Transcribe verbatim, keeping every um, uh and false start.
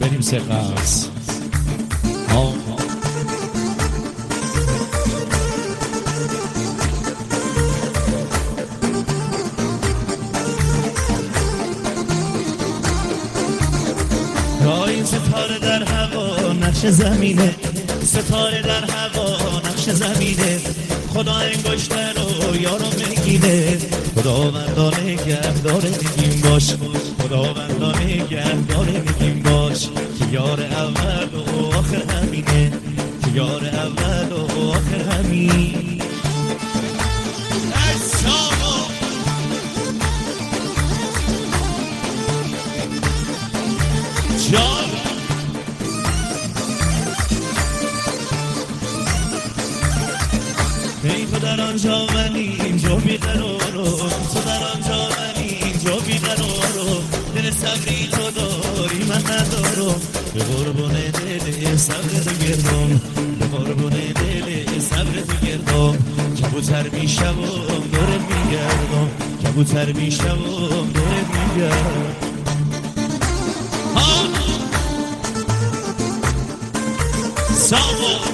بریم سقص. آه این ستاره در هوا نقش زمینه، ستاره در هوا نقش زمینه، خدا انگشتر رو یارو میگیره، خداوندانه گرداره میگیم باش، خداوندانه گرداره میگیم باش، که یار اول و آخر همینه، که یار اول و آخر همین. جان ای تو در آنجا من اینجا بیقرارو، تو در آنجا من اینجا بیقرارو، دل صبری تو داری من ندارم، به قربون دل صبر گردم، به قربون دل صبر گردم، کبوتر میشم دورت میگردم، کبوتر میشم دورت میگردم. Salvo